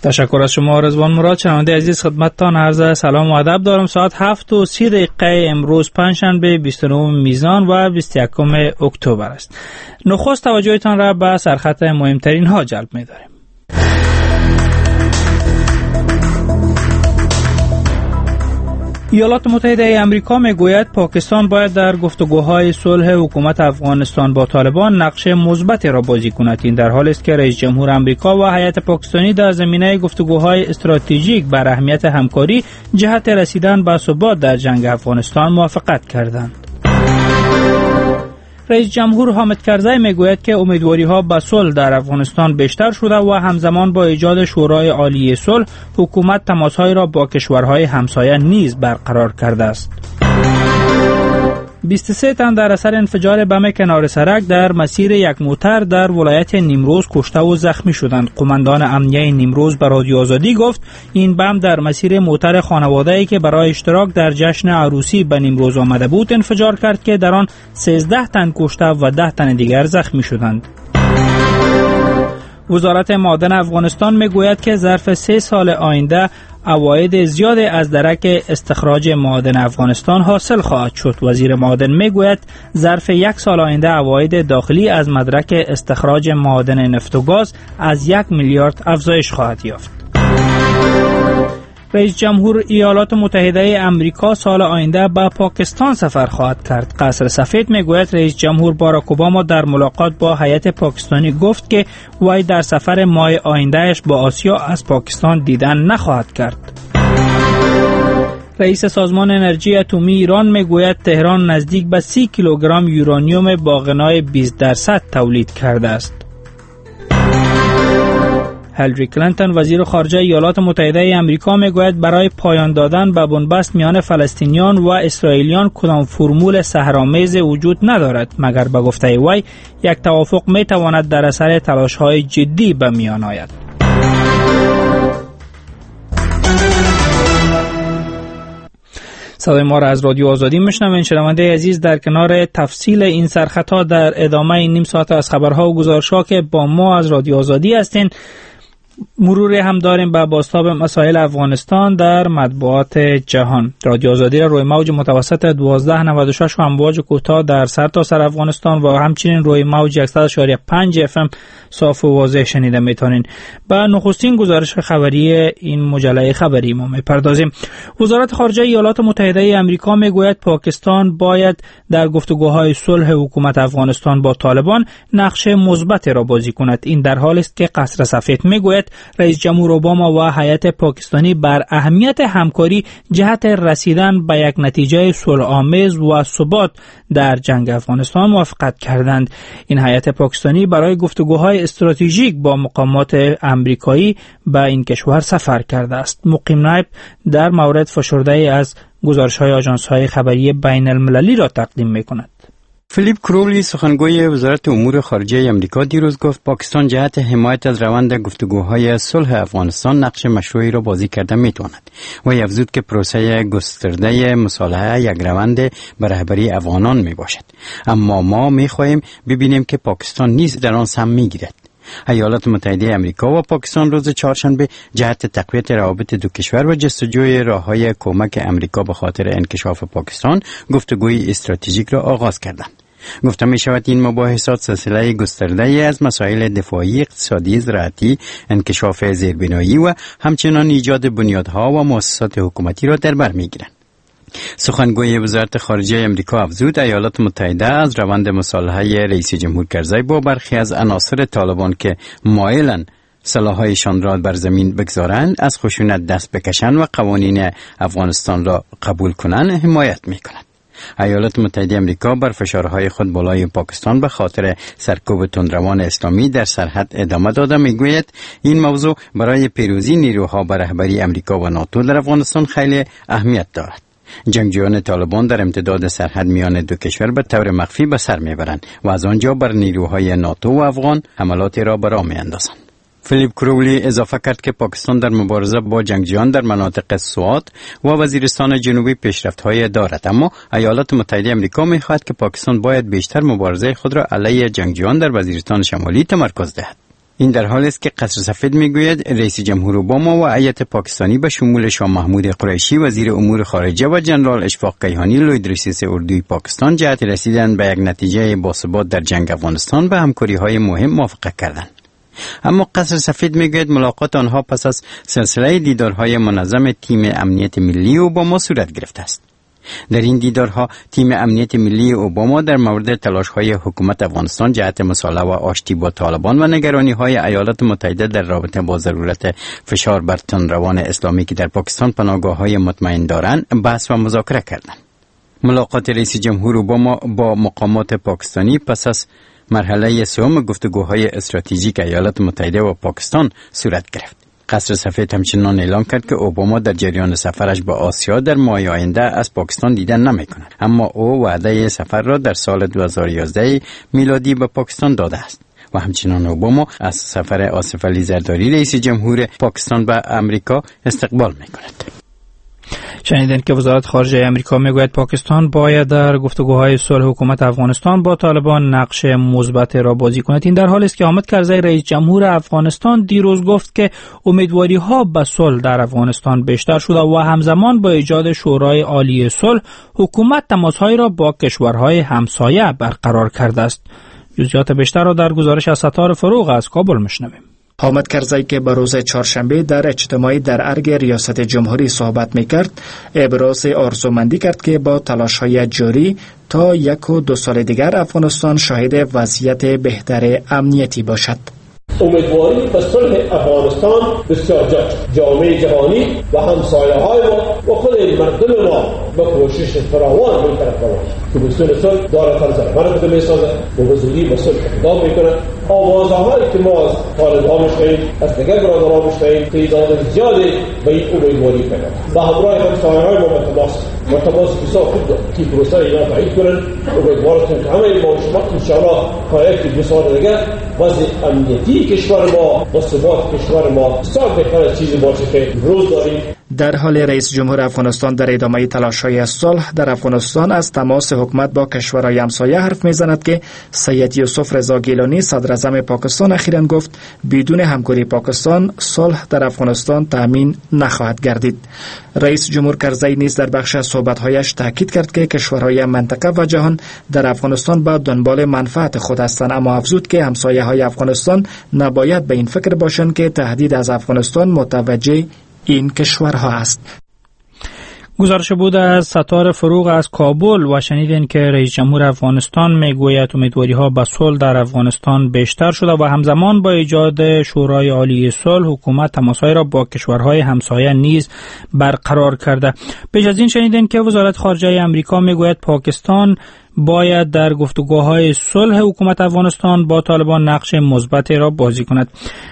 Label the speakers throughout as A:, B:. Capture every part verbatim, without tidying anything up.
A: تشکر از شما رضوان مراد. شنونده عزیز خدمتتان عرض سلام و ادب دارم. ساعت هفت و سی دقیقه امروز پنجشنبه بیست و نه میزان و بیست و یکم اکتبر است. نخست توجهتان را به سرخط مهمترین ها جلب می‌داریم. ایالات متحده ای آمریکا میگوید پاکستان باید در گفتگوهای صلح حکومت افغانستان با طالبان نقش مثبتی را بازی کند. این در حالی است که رئیس جمهور آمریکا و هیئت پاکستانی در زمینه گفتگوهای استراتژیک بر اهمیت همکاری جهت رسیدن به ثبات در جنگ افغانستان موافقت کردند. رئیس جمهور حامد کرزی میگوید که امیدواری‌ها به صلح در افغانستان بیشتر شده و همزمان با ایجاد شورای عالی صلح حکومت تماس‌های را با کشورهای همسایه نیز برقرار کرده است. بیست و سه تن در اثر انفجار بم کنار سرک در مسیر یک موتر در ولایت نیمروز کشته و زخمی شدند. قماندان امنیه نیمروز به رادیو آزادی گفت این بم در مسیر موتر خانواده‌ای که برای اشتراک در جشن عروسی به نیمروز آمده بود انفجار کرد که در آن سیزده تن کشته و ده تن دیگر زخمی شدند. وزارت معادن افغانستان میگوید که ظرف سه سال آینده عواید زیاد از درک استخراج معادن افغانستان حاصل خواهد شد. وزیر معادن میگوید ظرف یک سال آینده عواید داخلی از مدرک استخراج معادن نفت و گاز از یک میلیارد افزایش خواهد یافت. رئیس جمهور ایالات متحده ای آمریکا سال آینده به پاکستان سفر خواهد کرد. قصر سفید میگوید رئیس جمهور باراک اوباما در ملاقات با هیئت پاکستانی گفت که وی در سفر ماه آیندهش با آسیا از پاکستان دیدن نخواهد کرد. رئیس سازمان انرژی اتمی ایران میگوید تهران نزدیک به سی کیلوگرم یورانیوم با غنای بیست درصد تولید کرده است. هیلاری کلینتون وزیر خارجه ایالات متحده ای آمریکا میگوید برای پایان دادن به بنبست میان فلسطینیان و اسرائیلیان کدام فرمول سحرآمیز وجود ندارد، مگر به گفته وی یک توافق میتواند در اثر تلاش‌های جدی به میان آید. صدای ما را از رادیو آزادی میشنوین. شنونده عزیز، در کنار تفصیل این سرخطها در ادامه این نیم ساعت از خبرها و گزارش‌ها که با ما از رادیو آزادی هستین مروری هم داریم به بازتاب مسائل افغانستان در مطبوعات جهان. رادیو آزادی را روی موج متوسط دوازده نود و شش و امواج کوتاه در سرتاسر سر افغانستان و همچنین روی موج صد و یک و پنج اف ام صاف و واضح شنیده میتونین. به نخستین گزارش خبری این مجله خبری ما میپردازیم. وزارت خارجه ایالات متحده ای آمریکا میگوید پاکستان باید در گفتگوهای صلح حکومت افغانستان با طالبان نقش مثبتی را بازی کند. این در حالی است که قصر سفید میگوید رئیس جمهور اوباما و هیئت پاکستانی بر اهمیت همکاری جهت رسیدن به یک نتیجه صلح‌آمیز و ثبات در جنگ افغانستان موافقت کردند. این هیئت پاکستانی برای گفتگوهای استراتژیک با مقامات آمریکایی به این کشور سفر کرده است. مقیم نایب در مورد فشرده از گزارش‌های آژانس‌های خبری بین المللی را تقدیم می‌کند.
B: فیلیپ کرولی سخنگوی وزارت امور خارجه آمریکا دیروز گفت پاکستان جهت حمایت از روند گفتگوهای صلح افغانستان نقش مشروعی را بازی کرده میتواند و افزود که پروسه گسترده مصالحه یک روند به رهبری افغانان می باشد، اما ما می خواهیم ببینیم که پاکستان نیز در آن سهم می گیرد. ایالات متحده آمریکا و پاکستان روز چهارشنبه جهت تقویت روابط دو کشور و جستجوی راه‌های کمک آمریکا به خاطر انکشاف پاکستان گفتگوی استراتژیک را آغاز کردند. گفته می شود این مباحثات سلسله گسترده از مسائل دفاعی، اقتصادی، زراعتی، انکشاف زیربنایی و همچنان ایجاد بنیادها و مؤسسات حکومتی را در بر می گیرند. سخنگوی وزارت خارجه آمریکا افزود ایالات متحده از روند مصالحه رئیس جمهور کرزی با برخی از عناصر طالبان که مایلند سلاح‌هایشان را بر زمین بگذارند از خشونت دست بکشند و قوانین افغانستان را قبول کنند حمایت می‌کند. ایالات متحده آمریکا بر فشارهای خود بالای پاکستان به خاطر سرکوب تندروان اسلامی در سرحد ادامه داده میگوید این موضوع برای پیروزی نیروها به رهبری آمریکا و ناتو در افغانستان خیلی اهمیت دارد. جنگجویان طالبان در امتداد سرحد میان دو کشور به طور مخفی به سر میبرند و از آنجا بر نیروهای ناتو و افغان حملاتی را به راه میاندازند. فیلیپ کرولی اضافه کرد که پاکستان در مبارزه با جنگجویان در مناطق سوات و وزیرستان جنوبی پیشرفت‌های دارد، اما ایالات متحده آمریکا می‌خواهد که پاکستان باید بیشتر مبارزه خود را علیه جنگجویان در وزیرستان شمالی تمرکز دهد. این در حالی است که قصر سفید میگوید رئیس جمهور اوباما و هیئت پاکستانی به شمول شاه محمود قریشی وزیر امور خارجه و جنرال اشفاق کیهانی لوید رئیس اردوی پاکستان جهت رسیدن به یک نتیجه باثبات در جنگ افغانستان به همکاری‌های مهم موافقت کردند. اما قصر سفید میگوید ملاقات آنها پس از سلسله دیدارهای منظم تیم امنیت ملی اوباما صورت گرفته است. در این دیدارها تیم امنیت ملی اوباما در مورد تلاش‌های حکومت افغانستان جهت مصالحه و آشتی با طالبان و نگرانی‌های ایالات متحده در رابطه با ضرورت فشار بر تندروان اسلامی که در پاکستان پناهگاه‌های مطمئن دارند بحث و مذاکره کردند. ملاقات رئیس جمهور اوباما با مقامات پاکستانی پس از مرحله سوم گفتگوهای استراتژیک ایالات متحده و پاکستان صورت گرفت. قصر سفید همچنان اعلام کرد که اوباما در جریان سفرش به آسیا در ماه آینده از پاکستان دیدن نمی کند، اما او وعده سفر را در سال دو هزار و یازده میلادی به پاکستان داده است و همچنان اوباما از سفر آصف علی زرداری رئیس جمهور پاکستان به امریکا استقبال می کند.
A: شنیدن که وزارت خارجه امریکا میگوید پاکستان باید در گفتگوهای صلح حکومت افغانستان با طالبان نقش مثبت را بازی کند. این در حالی است که حامد کرزی رئیس جمهور افغانستان دیروز گفت که امیدواری ها به صلح در افغانستان بیشتر شده و همزمان با ایجاد شورای عالی صلح حکومت تماس‌های را با کشورهای همسایه برقرار کرده است. جزئیات بیشتر را در گزارش از ستار فروغ از کابل میشنویم.
C: حامد کرزی که به روز چهارشنبه در اجتماعی در ارگ ریاست جمهوری صحبت میکرد، ابراز آرزومندی کرد که با تلاش‌های جاری تا یک و دو سال دیگر افغانستان شاهد وضعیت بهتر امنیتی باشد.
D: امیدواری به صلح افغانستان بسیار جامعه جهانی و همسایه‌های ما و خود مردم ما به کوشش فراوان به این طرف باشد که بسیار صلح داره فرزند مرد میسازه و بزرگی به صلح اقدام میکنه. آوازهایی که ما از طالبان میشنویم، از دیگر برادران میشنویم، تعداد زیادی به این امیدواری پیدا و همراه همسایه‌های ما به تماس و تماس بسیار خوب دارد که پروسه اینا تایید کنن. امیدوارتون که همه ما شما انشاءالله تا یک دو سال دیگر وضع امنیتی کشور ما و ثبات کشور ما بسیار بهتر چیزی باشه که روز داریم.
C: در حال رئیس جمهور افغانستان در ادامه تلاش‌های صلح در افغانستان از تماس حکومت با کشورهای همسایه حرف میزند که سید یوسف رضا گیلانی صدر اعظم پاکستان اخیراً گفت بدون همکاری پاکستان صلح در افغانستان تامین نخواهد گردید. رئیس جمهور کرزی نیز در بخش از صحبت‌هایش تاکید کرد که کشورهای منطقه و جهان در افغانستان با دنبال منفعت خود هستند، اما افزود که همسایه‌های افغانستان نباید به این فکر باشند که تهدید از افغانستان متوجه این کشورها است.
A: گزارش بود از ستار فروغ از کابل و شنیدین که رئیس جمهور افغانستان میگوید امیدواری ها به صلح در افغانستان بیشتر شده و همزمان با ایجاد شورای عالی صلح حکومت تماس‌های را با کشورهای همسایه نیز برقرار کرده. پیش از این شنیدین که وزارت خارجه امریکا میگوید پاکستان باید در گفتگوهای صلح حکومت افغانستان با طالبان نقش مثبتی را بازی کند.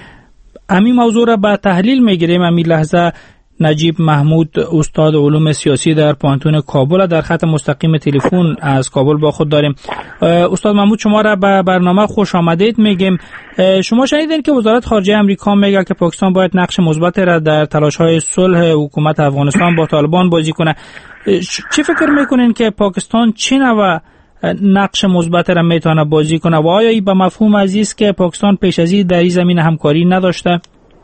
A: همین موضوع را به تحلیل میگیریم. همین لحظه نجیب محمود استاد علوم سیاسی در پانتون کابل در خط مستقیم تلفن از کابل با خود داریم. استاد محمود، شما را به برنامه خوش آمدید میگیم. شما شنیدین که وزارت خارجه امریکا میگه که پاکستان باید نقش مثبت را در تلاش‌های صلح حکومت افغانستان با طالبان بازی کنه. چی فکر میکنین که پاکستان چه نوع نقش مثبت را میتونه بازی کنه و آیا این به مفهوم عزیز که پاکستان پیش از این در این زمینه همکاری نداشته؟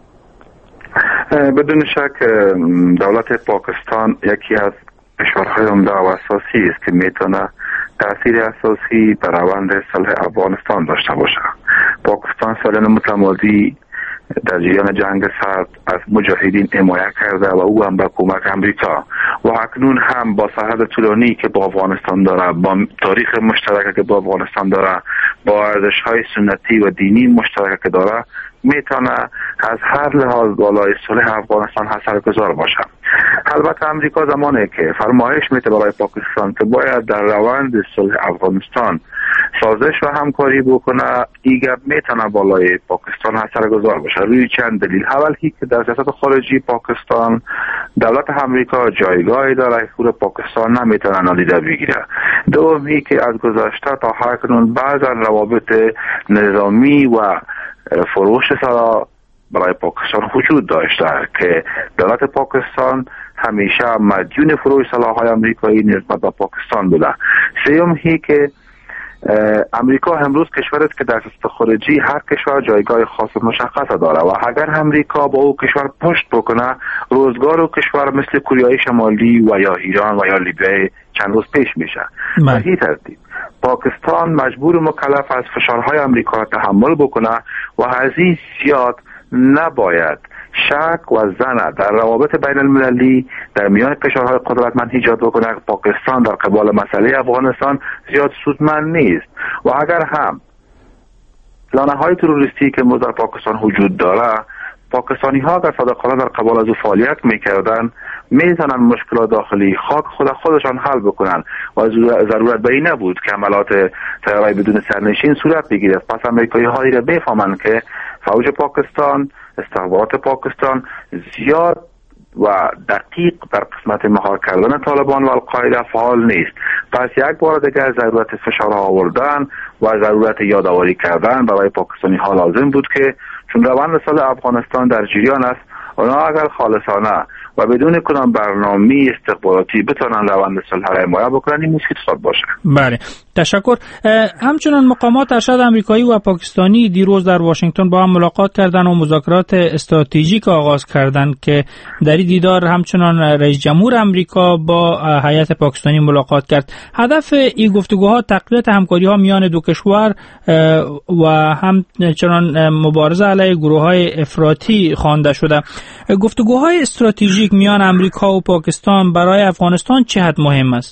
E: بدون شک دولت پاکستان یکی از کشورهای عمده و اساسی است که میتونه تأثیر اساسی بر روند صلح افغانستان داشته باشه. پاکستان سالان متمادی در جریان جنگ سرد از مجاهدین حمایت کرده و او هم با کمک امریکا و اکنون هم با سرحد طولانی که با افغانستان داره، با تاریخ مشترک که با افغانستان داره، با ارزش‌های سنتی و دینی مشترک که داره، میتونه از هر لحاظ بالای صلح افغانستان اثرگذار باشه. البته امریکا زمانی که فرمایش میده برای پاکستان که باید در روند صلح افغانستان سازش و همکاری بکنه، این گپ میتونه بالای پاکستان اثرگذار باشه روی چند دلیل. اول که در سیاست خارجی پاکستان دولت امریکا جایگاهی داره که خود پاکستان نمیتونه نادیده بگیره. دومی که از گذشته تا اکنون بعضا روابط نظامی و فروش سلاح برای پاکستان وجود داشته که دولت پاکستان همیشه مدیون فروش سلاح‌های آمریکایی نسبت به پاکستان بوده. سوم هی که امریکا امروز کشوری است که در خارجی هر کشور جایگاه خاص مشخص داره و اگر امریکا با او کشور پشت بکنه روزگار و کشور مثل کره شمالی و یا ایران و یا لیبی چند روز پیش میشه. به این ترتیب پاکستان مجبور و مکلف از فشارهای امریکا را تحمل بکنه و از این زیاد نباید شک و زن در روابط بین المللی در میان کشورهای قدرتمند ایجاد بکنه. پاکستان در قبال مسئله افغانستان زیاد سودمند نیست و اگر هم لانه های تروریستی که در پاکستان وجود داره پاکستانی ها اگر صادقانه در قبال از او فعالیت میکردن میتونن مشکلات داخلی خاک خود خودشان حل بکنن و ضرورت به این نبود که عملات طیاره‌ای بدون سرنشین صورت بگیره. پس امریکایی هایی را بفهمن که فوج پاکستان، استخبارات پاکستان زیاد و دقیق در قسمت مهار کردن طالبان و القاعده فعال نیست. پس یک بار دیگر ضرورت فشار آوردن و ضرورت یادآوری کردن برای پاکستانی ها لازم بود که چون روند سال افغانستان در جریان است اونا اگر خالصانه و بدون کدام برنامه استخباراتی بتونن روند صلح را حمایت بکنن این مفید خود باشه.
A: بله تشکر. همچنان مقامات ارشد آمریکایی و پاکستانی دیروز در واشنگتن با هم ملاقات کردند و مذاکرات استراتژیک آغاز کردند که در این دیدار همچنان رئیس جمهور آمریکا با هیئت پاکستانی ملاقات کرد. هدف این گفتگوها تقویت همکاری‌ها میان دو کشور و همچنان مبارزه علیه گروه‌های افراطی خوانده شده. گفتگوهای استراتژیک میان آمریکا و پاکستان برای افغانستان چه حد مهم است؟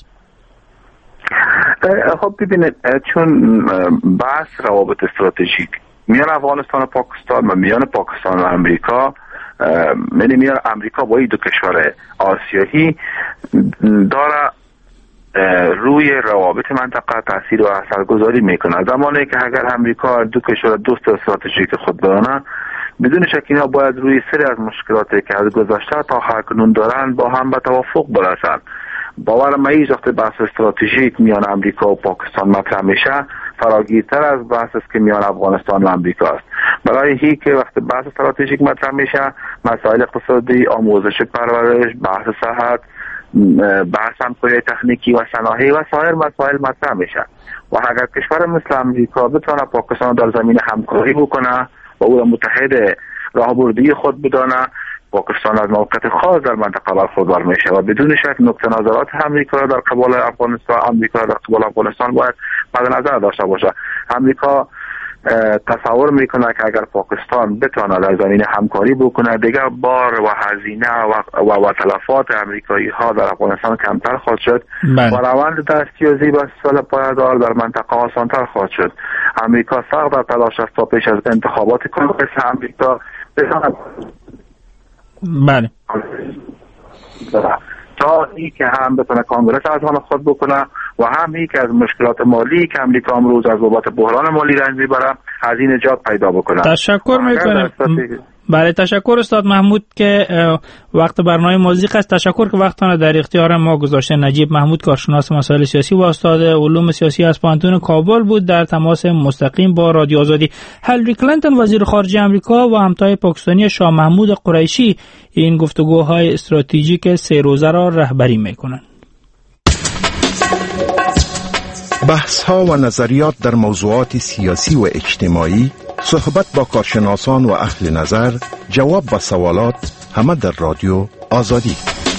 E: خب ببینید چون بحث روابط استراتژیک میان افغانستان و پاکستان و میان پاکستان و امریکا یعنی میان امریکا با این دو کشور آسیایی داره روی روابط منطقه تاثیر و اثرگذاری میکنه. زمانی که اگر امریکا دو کشور دوست استراتژیک خود بدانه بدون شک اینا باید روی سری از مشکلاتی که از گذشته تا اکنون دارن با هم به توافق برسن. باورم ایست وقت بحث استراتژیک میان امریکا و پاکستان مطرح میشه فراگیرتر از بحث است که میان افغانستان و امریکا است. برای هی که وقت بحث استراتژیک مطرح میشه مسائل اقتصادی، آموزش، پرورش، بحث صحت، بحث همکاری تکنیکی و صنایعی و سایر مسائل مطرح میشه و اگر کشور مثل امریکا بتونه پاکستان در زمین همکاری بکنه و او را متحد راهبردی خود بدانه پاکستان از موقعیت خاص در منطقه برخوردار میشه و بدون شک نقطه نظرات امریکا در قبال افغانستان امریکا در قبال افغانستان باید مد نظر داشته باشه. امریکا تصور میکنه که اگر پاکستان بتونه در زمین همکاری بکنه دیگر بار و هزینه و و, و تلفات امریکایی ها در افغانستان کمتر خواهد شد و روند دستیازی به صلح پایدار در منطقه آسانتر خواهد شد. امریکا سخت در تلاش است تا پیش از انتخابات کنگره امریکا بتونه
A: بله
E: تا ای که هم بتونه کانگرس از آن خود بکنه و هم ای که از مشکلات مالی که امریکا امروز از بابت بحران مالی رنج میبره از این نجات پیدا بکنه.
A: تشکر میکنم. بله تشکر استاد محمود که وقت برنامه موزیک است. تشکر که وقتتان در اختیار ما گذاشته. نجیب محمود کارشناس مسائل سیاسی و استاد علوم سیاسی از پانتون کابل بود در تماس مستقیم با رادیو آزادی. هیلاری کلینتون وزیر خارجه آمریکا و همتای پاکستانی شاه محمود قریشی این گفتگوهای استراتژیک سه روزه را رهبری میکنند.
F: بحث‌ها و نظریات در موضوعات سیاسی و اجتماعی، صحبت با کارشناسان و اهل نظر، جواب به سوالات، همه در رادیو آزادی.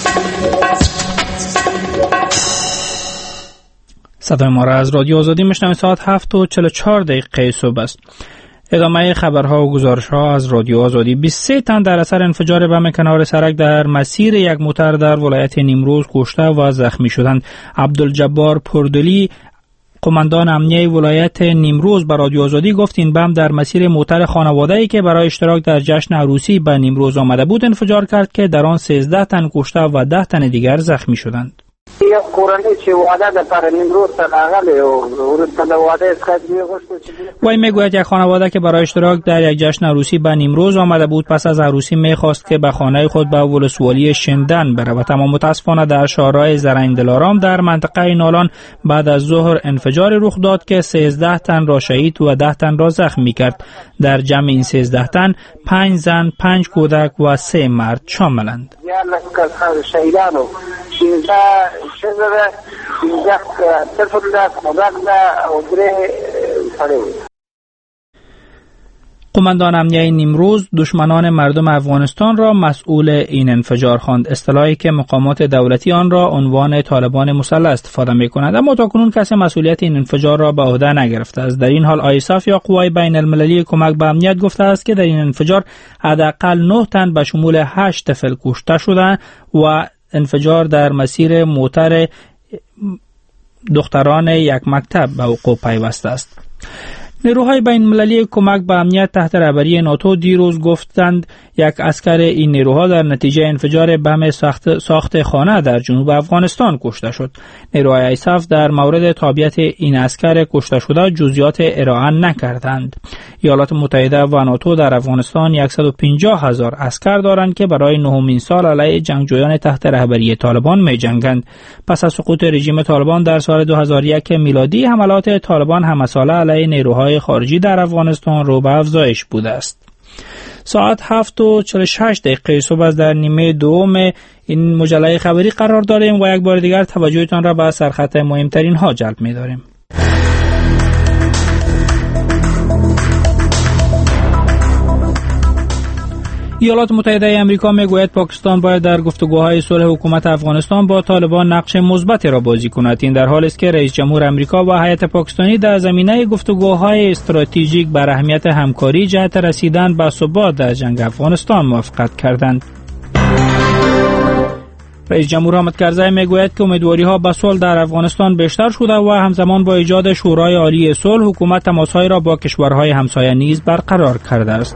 A: صدای ما را از رادیو آزادی میشنوید. ساعت هفت و چهل و چهار دقیقه صبح است. ادامه خبرها و گزارش‌ها از رادیو آزادی. بیست و سه تن در اثر انفجار بم کنار سرک در مسیر یک موتر در ولایت نیمروز کشته و زخمی شدند. عبدالجبار پردلی قماندان امنیه ولایت نیمروز به رادیو آزادی گفت این بم در مسیر موتر خانواده‌ای که برای اشتراک در جشن عروسی به نیمروز آمده بود انفجار کرد که در آن سیزده تن کشته و ده تن دیگر زخمی شدند.
G: یک قرآنی چه وعده در پر نیمروز تقاقل و ورسته در وعده اسخط میگوشت.
A: وی میگوید یک خانواده که برای اشتراک در یک جشن عروسی به نیمروز آمده بود پس از عروسی میخواست که به خانه خود به ولسوالی شندن برود، اما متاسفانه در شارع زرین دلارام در منطقه نالان بعد از ظهر انفجار رخ داد که سیزده تن را شهید و ده تن را زخمی کرد. در جمع این سیزده تن پنج زن، پنج کودک و سه مرد شاملند.
G: شهیدان و شانزده شزره پنځه صفر ده کودک ده او درې سړی.
A: قماندان امنیه نیمروز دشمنان مردم افغانستان را مسئول این انفجار خواند، اصطلاحی که مقامات دولتی آن را عنوان طالبان مسلح استفاده می‌کنند، اما تاکنون کسی مسئولیت این انفجار را به عهده نگرفته است. در این حال آیساف یا قوای بین المللی کمک به امنیت گفته است که در این انفجار حداقل نه تن به شمول هشت طفل کشته شدند و انفجار در مسیر موتر دختران یک مکتب به وقوع پیوسته است. نیروهای بین المللی کمک به امنیت تحت رهبری ناتو دیروز گفتند یک عسکر این نیروها در نتیجه انفجار بم ساخت ساخت خانه در جنوب افغانستان کشته شد. نیروهای آیساف در مورد تابعیت این عسکر کشته شده جزئیات ارائه نکردند. ایالات متحده و ناتو در افغانستان صد و پنجاه هزار عسکر دارند که برای نهمین سال علیه جنگجویان تحت رهبری طالبان می‌جنگند. پس از سقوط رژیم طالبان در سال دو هزار و یک میلادی، حملات طالبان همساله علیه نیروهای خارجی در افغانستان رو به افزایش بوده است. ساعت هفت و چهل و شش دقیقه صبح از در نیمه دوم این مجله خبری قرار داریم و یک بار دیگر توجهتان را به سرخط مهمترین ها جلب می داریم. ایالات متحده آمریکا میگوید پاکستان باید در گفتگوهای صلح حکومت افغانستان با طالبان نقش مثبتی را بازی کند. این در حالی است که رئیس جمهور آمریکا و هیئت پاکستانی در زمینه گفتگوهای استراتژیک بر اهمیت همکاری جهت رسیدن به ثبات در جنگ افغانستان موافقت کردند. رئیس جمهور حامد کرزی میگوید که امیدواری‌ها به صلح در افغانستان بیشتر شده و همزمان با ایجاد شورای عالی صلح حکومت تماس‌های را با کشورهای همسایه نیز برقرار کرده است.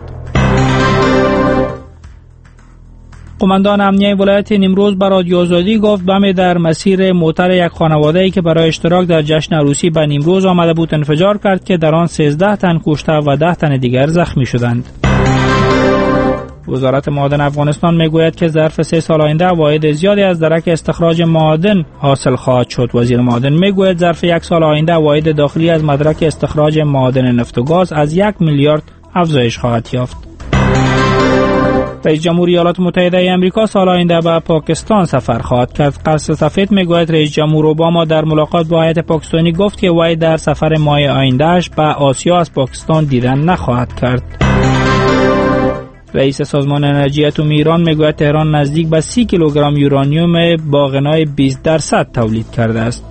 A: قماندان امنیه ولایت نیمروز به رادیو آزادی گفت بم در مسیر موتر یک خانواده‌ای که برای اشتراک در جشن عروسی به نیمروز آمده بود انفجار کرد که در آن سیزده تن کشته و ده تن دیگر زخمی شدند. وزارت معادن افغانستان میگوید که ظرف سه سال آینده عواید زیادی از درک استخراج معادن حاصل خواهد شد. وزیر معادن میگوید ظرف یک سال آینده عواید داخلی از مدرک استخراج معادن نفت و گاز از یک میلیارد افزایش خواهد یافت. رئیس جمهور ایالات متحده آمریکا سال آینده به پاکستان سفر خواهد کرد. قصر سفید میگوید رئیس جمهور اوباما در ملاقات با هیئت پاکستانی گفت که وی در سفر ماه آیندهش به آسیا از پاکستان دیدن نخواهد کرد. رئیس سازمان انرژی اتمی ایران میگوید تهران نزدیک به سی کیلوگرم یورانیوم با غنای بیست درصد تولید کرده است.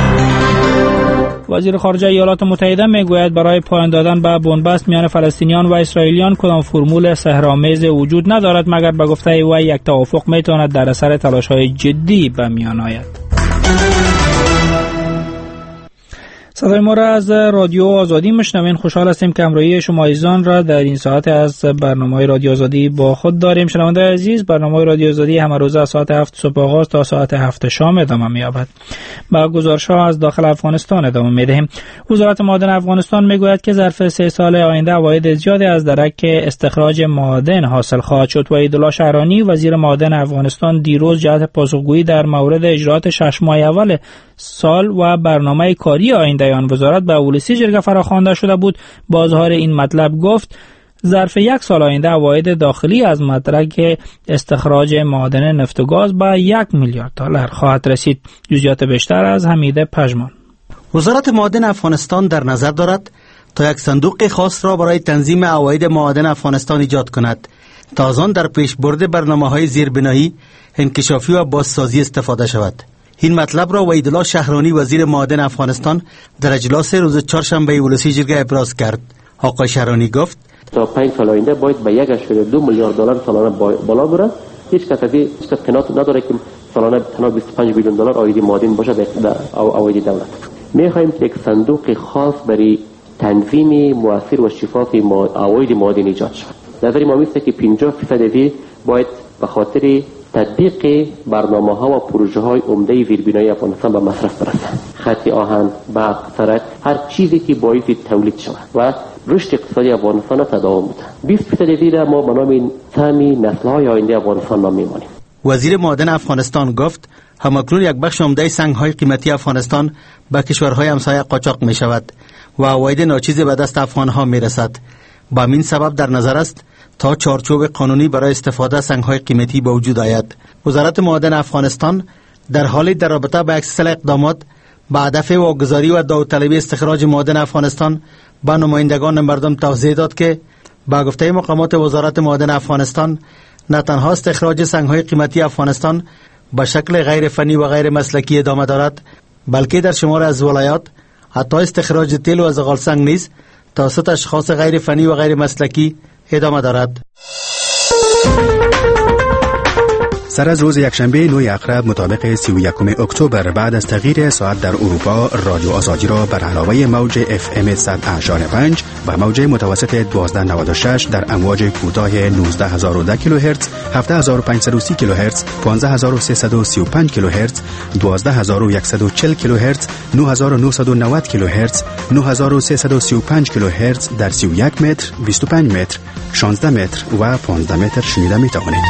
A: وزیر خارجه ایالات متحده میگوید برای پایان دادن به بنبست میان فلسطینیان و اسرائیلیان کدام فرمول سحرآمیز وجود ندارد، مگر به گفته وی یک توافق میتواند در اثر تلاش‌های جدی به میان آید. صدای ما را از رادیو آزادی میشنوین. خوشحال هستیم که همراهی شما عزیزان را در این ساعت از برنامه رادیو آزادی با خود داریم. شنونده عزیز، برنامه رادیو آزادی همه روز از ساعت هفت صبح آغاز تا ساعت هفت شام ادامه می‌یابد. با گزارش‌ها از داخل افغانستان ادامه می‌دهیم. وزارت معادن افغانستان میگوید که ظرف سه سال آینده عواید زیادی از درک استخراج معادن حاصل خواهد شد. وحیدالله شهرانی وزیر معادن افغانستان دیروز جهت پاسخگویی در مورد اجرات شش ماه اول سال و برنامه کاری آینده آن وزارت به اولسی جرگه فراخوانده شده بود با اظهار این مطلب گفت ظرف یک سال آینده عواید داخلی از مدرک استخراج معادن نفت و گاز به یک میلیارد دلار خواهد رسید. جزئیات بیشتر از حمید پژمان.
H: وزارت معادن افغانستان در نظر دارد تا یک صندوق خاص را برای تنظیم عواید معادن افغانستان ایجاد کند تا از آن در پیشبرد برنامه‌های زیربنایی، انکشافی و بازسازی استفاده شود. این مطلب را وحیدالله شهرانی وزیر معادن افغانستان در اجلاس روز چهارشنبه اولسی جرگه ابراز کرد. آقای شهرانی گفت
I: تا پنج سال آینده باید به یک اشاره دو میلیارد دلار سالانه بالا بره. هیچ کس از این قناعت نداره که سالانه تنها بیست و پنج میلیون دلار عاید معادن باشه در عواید دولت. می‌خواهیم که یک صندوق خاص برای تنظیم مؤثر و شفاف عواید معادن ایجاد شود. نظر ما میسته که پنجاه درصد از باید به خاطر تطبیق برنامه‌ها و پروژه‌های عمده زیربنایی افغانستان به مصرف برسند. خط آهن، برق، سرک، هر چیزی که باعث تولید شود و رشد اقتصادی افغانستان تداوم بده. بیست درصد دیگر ما به نام سهم نسل‌های آینده افغانستان نام می‌مانیم.
H: وزیر معادن افغانستان گفت همکنون یک بخش عمده سنگ‌های قیمتی افغانستان به کشورهای همسایه قاچاق می‌شود و عواید ناچیز به دست افغان‌ها می‌رسد. با این سبب در نظر است تا چارچوب قانونی برای استفاده از سنگ‌های قیمتی به وجود آید. وزارت معادن افغانستان در حالی در رابطه با یک سلسله اقدامات به هدف واگذاری و داوطلبی استخراج معادن افغانستان به نمایندگان مردم توضیح داد که با گفته مقامات وزارت معادن افغانستان نه تنها استخراج سنگ‌های قیمتی افغانستان به شکل غیر فنی و غیر مسلکی ادامه دارد، بلکه در شمار از ولایات حتی استخراج تیل و زغال سنگ نیز توسط اشخاص غیر فنی و غیر مسلکی ادامه دارد.
J: سر از روز یکشنبه نوی عقرب مطابق سی و یکم اکتبر بعد از تغییر ساعت در اروپا، رادیو آزادی را بر علاوه موج اف ام صد و اشاره پنج و موج متوسط دوازده نود و شش در امواج کوتاه نوزده هزار و ده کیلوهرتز، هفده هزار و پانصد و سی کیلوهرتز، پانزده هزار و سیصد و سی و پنج کیلوهرتز، دوازده هزار و صد و چهل کیلوهرتز، نه هزار و نهصد و نود کیلوهرتز، نه هزار و سیصد و سی و پنج کیلوهرتز در سی و یک متر، بیست و پنج متر، شانزده متر و پانزده متر شنیده می توانید.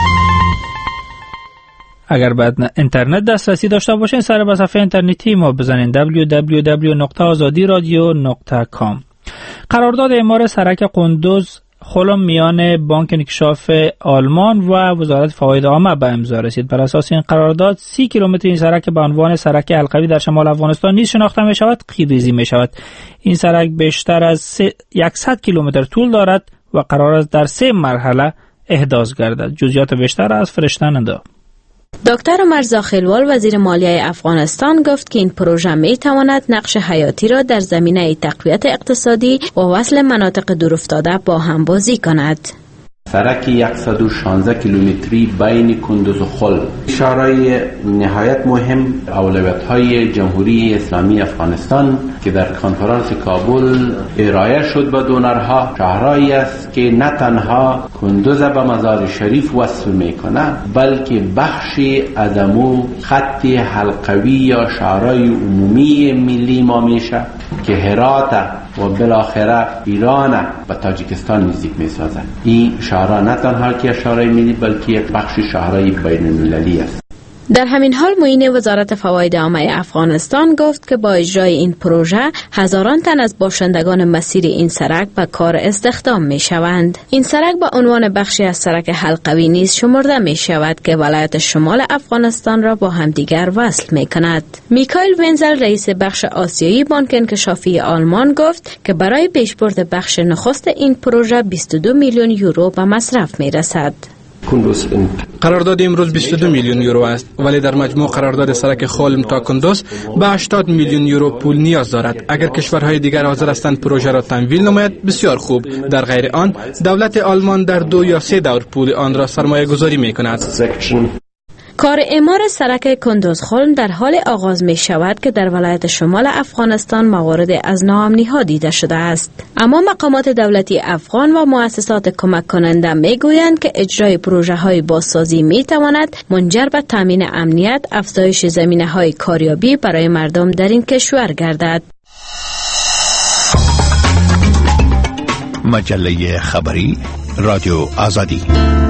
A: اگر بعد اینترنت دسترسی داشته باشین سر به صفحه اینترنتی ما بزنین دبلیو دبلیو دبلیو نقطه آزادی رادیو نقطه کام. قرارداد اعمار سرک قندوز خلم میان بانک انکشاف آلمان و وزارت فواید عامه به امضا رسید. بر اساس این قرارداد سی کیلومتر این سرک به عنوان سرک حلقوی در شمال افغانستان نیز شناخته می شود، خیریزی می شود. این سرک بیشتر از صد کیلومتر طول دارد و قرار است در سه مرحله احداث گردد. جزئیات بیشتر از فرشته‌نده.
K: دکتر عمر زاخیلوال وزیر مالیه افغانستان گفت که این پروژه می تواند نقش حیاتی را در زمینه تقویت اقتصادی و وصل مناطق دورافتاده با هم بازی کند.
L: سرک صد و شانزده کیلومتری بین کندوز و خل اشاره نهایت مهم اولویت‌های جمهوری اسلامی افغانستان که در کنفرانس کابل ارائه شد به دونرها شهرهایی است که نه تنها کندوز به مزار شریف وصل میکنه بلکه بخشی از امو خط حلقوی یا شهرهای عمومی ملی ما میشه که هرات و بالاخره ایران و تاجیکستان نزدیک میسازد. این شهرها نه تنها که شهرهای ملی بلکه یک بخش شهرهای بین المللی است.
K: در همین حال معین وزارت فواید عامه افغانستان گفت که با اجرای این پروژه هزاران تن از باشندگان مسیر این سرک به کار استخدام می شوند. این سرک به عنوان بخشی از سرک حلقوی نیز شمرده می شود که ولایت شمال افغانستان را با همدیگر وصل می کند. میکائیل ونزل رئیس بخش آسیایی بانک انکشافی آلمان گفت که برای پیشبرد بخش نخست این پروژه بیست و دو میلیون یورو به مصرف می رسد.
M: قرارداد امروز بیست و دو میلیون یورو است، ولی در مجموع قرارداد سرک خلم تا کندوز به هشتاد میلیون یورو پول نیاز دارد. اگر کشورهای دیگر حاضر هستند پروژه را تمویل نماید بسیار خوب، در غیر آن دولت آلمان در دو یا سه دور پول آن را سرمایه گذاری می کند.
K: کار اعمار سرک کندوز خلم در حال آغاز می شود که در ولایت شمال افغانستان موارد از ناامنی ها دیده شده است. اما مقامات دولتی افغان و مؤسسات کمک کننده می گویند که اجرای پروژه های بازسازی می تواند منجر به تامین امنیت، افزایش زمینه های کاریابی برای مردم در این کشور گردد.
F: مجله خبری رادیو آزادی.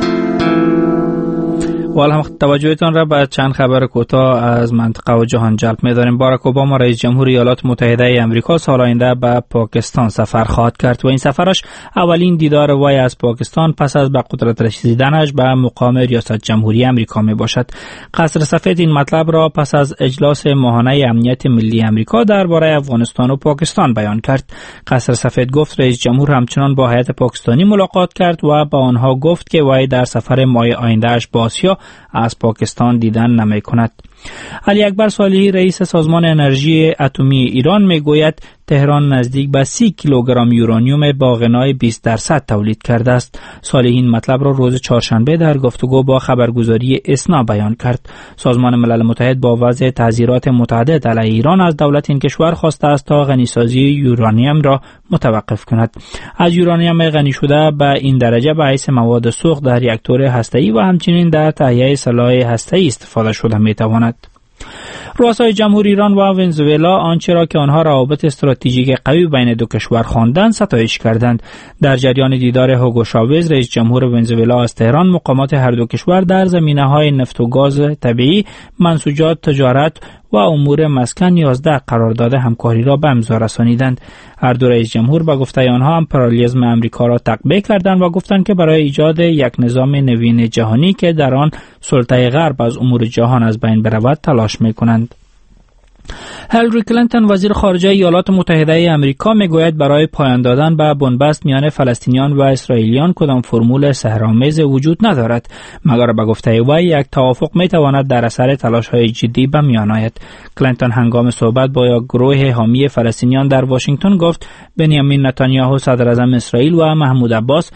A: و هم توجهتان را به چند خبر کوتاه از منطقه و جهان جلب می‌داریم. باراک اوباما رئیس جمهور ایالات متحده ای آمریکا سال آینده به پاکستان سفر خواهد کرد و این سفرش اولین دیدار وی از پاکستان پس از به قدرت رسیدنش به مقام ریاست جمهوری آمریکا می باشد. قصر سفید این مطلب را پس از اجلاس ماهانه امنیت ملی آمریکا درباره افغانستان و پاکستان بیان کرد. قصر سفید گفت رئیس جمهور همچنان با هیئت پاکستانی ملاقات کرد و با آنها گفت که وی در سفر ماه آیندهش به آسیا از پاکستان دیدن نمی کند. علی اکبر صالحی رئیس سازمان انرژی اتمی ایران می گوید تهران نزدیک به سی کیلوگرم یورانیوم با غنای بیست درصد تولید کرده است. صالحی این مطلب را روز چهارشنبه در گفتگو با خبرگزاری اسنا بیان کرد. سازمان ملل متحد با وضع تحذیرات متعدد علیه ایران از دولت این کشور خواسته است تا غنیسازی یورانیم را متوقف کند. از یورانیم غنی شده به این درجه به حیث مواد سوخت در ریاکتور هسته‌ای و همچنین در تهیه سلاح هسته‌ای استفاده شده می‌تواند. رؤسای جمهوری ایران و ونزوئلا آنچه را که آنها روابط استراتژیک قوی بین دو کشور خواندند ستایش کردند. در جریان دیدار هوگو شاوز رئیس جمهور ونزوئلا از تهران، مقامات هر دو کشور در زمینه‌های نفت و گاز طبیعی، منسوجات، تجارت و امور مسکن یازده قرارداد همکاری را به امضا رسانیدند. هر دو رئیس جمهور با گفته آنها امپریالیسم امریکا را تقبیح کردند و گفتند که برای ایجاد یک نظام نوین جهانی که در آن سلطه غرب از امور جهان از بین برود تلاش می‌کنند. هیلاری کلینتون وزیر خارجه ایالات متحده ای آمریکا میگوید برای پایان دادن به بنبست میان فلسطینیان و اسرائیلیان کدام فرمول سحرآمیز وجود ندارد، مگر به گفته وی یک توافق میتواند در اثر تلاش‌های جدی به میان آید. کلینتون هنگام صحبت با گروه حامی فلسطینیان در واشنگتن گفت بنیامین نتانیاهو صدر اعظم اسرائیل و محمود عباس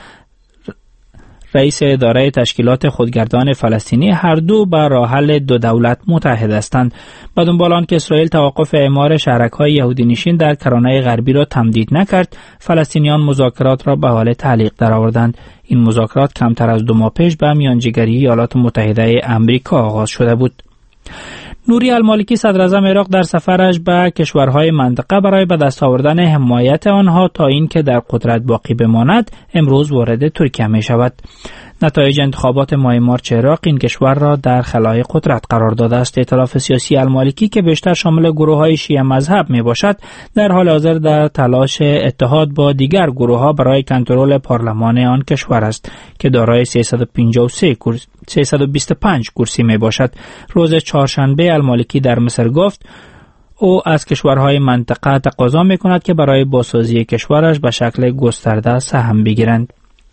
A: رئیس اداره تشکیلات خودگردان فلسطینی هر دو بر راه حل دو دولت متحد هستند. با دنبال آنکه اسرائیل توقف اعمار شهرک‌های یهودی نشین در کرانه غربی را تمدید نکرد، فلسطینیان مذاکرات را به حال تعلیق درآوردند. این مذاکرات کمتر از دو ماه پیش به میانجیگری ایالات متحده آمریکا آغاز شده بود. نوری المالکی صدر اعظم عراق در سفرش به کشورهای منطقه برای به دست آوردن حمایت آنها تا اینکه در قدرت باقی بماند امروز وارد ترکیه می شود. نتایج انتخابات ماه مارچ عراق این کشور را در خلای قدرت قرار داده است. ائتلاف سیاسی المالکی که بیشتر شامل گروه‌های شیعه مذهب می باشد در حال حاضر در تلاش اتحاد با دیگر گروه‌ها برای کنترل پارلمان آن کشور است که دارای سیصد و پنجاه و سه کرسی سیصد و بیست و پنج کرسی می باشد. روز چهارشنبه المالکی در مصر گفت او از کشورهای منطقه تقاضا می کند که برای بازسازی کشورش به شکل گسترده سهم بگیرند.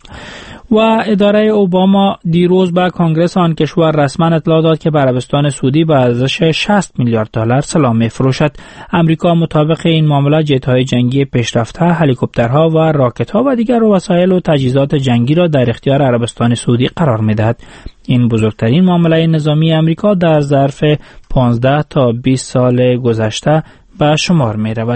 A: و اداره اوباما دیروز به کنگره آن کشور رسما اطلاع داد که به عربستان سعودی به ارزش شصت میلیارد دلار سلاح می‌فروشد. امریکا مطابق این معامله جت‌های جنگی پیشرفته، هلیکوپترها و راکت‌ها و دیگر وسایل و تجهیزات جنگی را در اختیار عربستان سعودی قرار می‌دهد. این بزرگترین معامله نظامی امریکا در ظرف پانزده تا بیست سال گذشته به شمار می رود.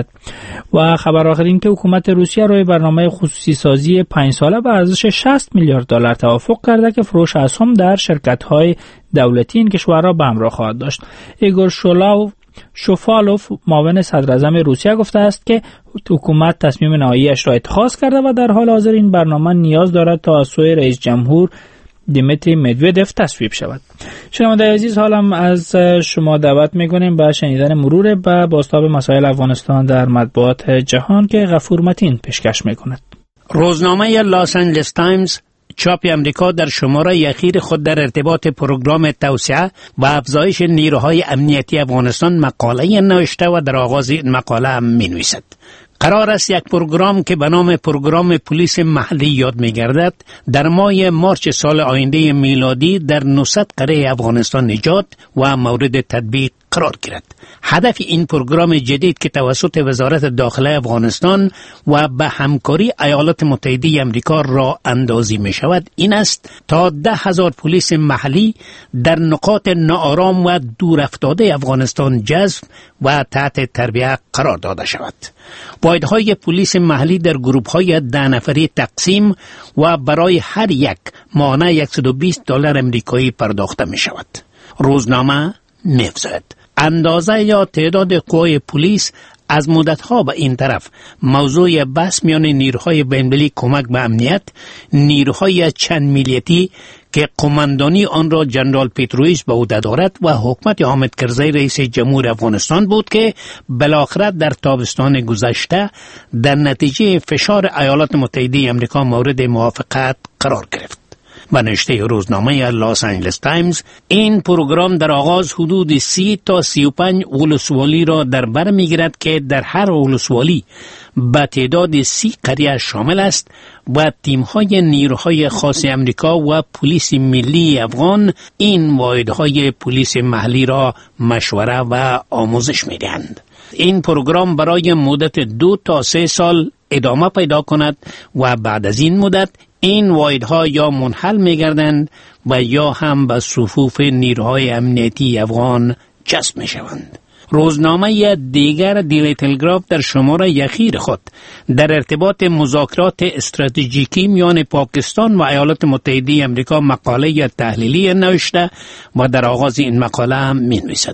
A: و خبر آخر این که حکومت روسیه روی برنامه خصوصی سازی پنج ساله به ارزش شصت میلیارد دلار توافق کرده که فروش اسهم در شرکت‌های دولتی این کشور را به همراه خواهد داشت. ایگور شولاو شوفالوف معاون صدر اعظم روسیه گفته است که حکومت تصمیم نهایی‌اش را اتخاذ کرده و در حال حاضر این برنامه نیاز دارد تا از سوی رئیس جمهور دیمیتری مدودف تصویب شود. شنوندگان عزیز، حالا از شما دعوت می‌کنیم به شنیدن مرور به بازتاب مسائل افغانستان در مطبوعات جهان که غفور متین پیشکش می‌کند.
N: روزنامه لاس آنجلس تایمز چاپ امریکا در شماره اخیر خود در ارتباط پروگرام توسعه و افزایش نیروهای امنیتی افغانستان مقاله نوشته و در آغاز این مقاله هم می‌نویسد: قرار است یک پروگرام که به نام پروگرام پلیس محلی یاد می‌گردد در ماه مارچ سال آینده میلادی در نهصد قره افغانستان ایجاد و مورد تطبیق قرار گیرد. هدف این پروگرام جدید که توسط وزارت داخله افغانستان و به همکاری ایالات متحده آمریکا راه اندازی می شود این است تا ده هزار پلیس محلی در نقاط ناآرام و دور افتاده افغانستان جذب و تحت تربیت قرار داده شود. واحدهای پلیس محلی در گروه‌های ده نفری تقسیم و برای هر یک ماهانه صد و بیست دلار امریکایی پرداخته می شود. روزنامه می‌افزاید اندازه یا تعداد قوای پلیس از مدتها به این طرف موضوع بحث میان نیروهای بین‌المللی کمک به امنیت، نیروهای چند ملیتی که قماندانی آن را جنرال پیترویش به عهده دارد و حکومت حامد کرزی رئیس جمهور افغانستان بود که بالاخره در تابستان گذشته در نتیجه فشار ایالات متحده آمریکا مورد موافقت قرار گرفت. به نوشته روزنامه لاس آنجلس تایمز، این پروگرام در آغاز حدود سی تا سی و پنج ولسوالی را در بر میگیرد که در هر ولسوالی به تعداد سی قریه شامل است و تیم‌های نیروهای خاص امریکا و پلیس ملی افغان این واحدهای پلیس محلی را مشوره و آموزش می‌دهند. این پروگرام برای مدت دو تا سه سال ادامه پیدا کند و بعد از این مدت این واحدها یا منحل می‌گردند و یا هم به صفوف نیروهای امنیتی افغان جذب می‌شوند. روزنامه دیگر دیلی تلگراف در شماره اخیر خود در ارتباط مذاکرات استراتژیکی میان پاکستان و ایالات متحده آمریکا مقاله تحلیلی نوشته و در آغاز این مقاله هم می‌نویسد: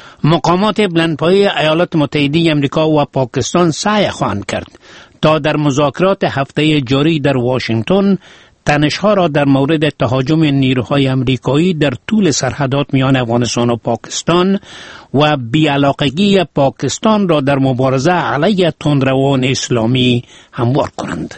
N: مقامات بلندپایه ایالات متحده آمریکا و پاکستان سعی خواهند کرد تا در مذاکرات هفته جاری در واشنگتن تنش‌ها را در مورد تهاجم نیروهای آمریکایی در طول سرحدات میان افغانستان و پاکستان و بی‌علاقگی پاکستان را در مبارزه علیه تندروان اسلامی هموار کنند.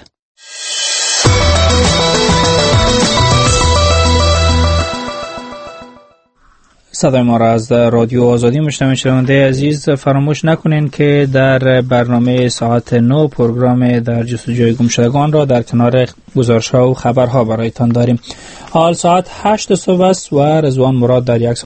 A: صدای ما را از رادیو آزادی میشنوید. شنونده عزیز، فراموش نکنین که در برنامه ساعت نه پروگرام در جستجوی گمشدگان را در کنار گزارش‌ها و خبرها برایتان داریم. حال ساعت هشت صبح است و رضوان مراد در یک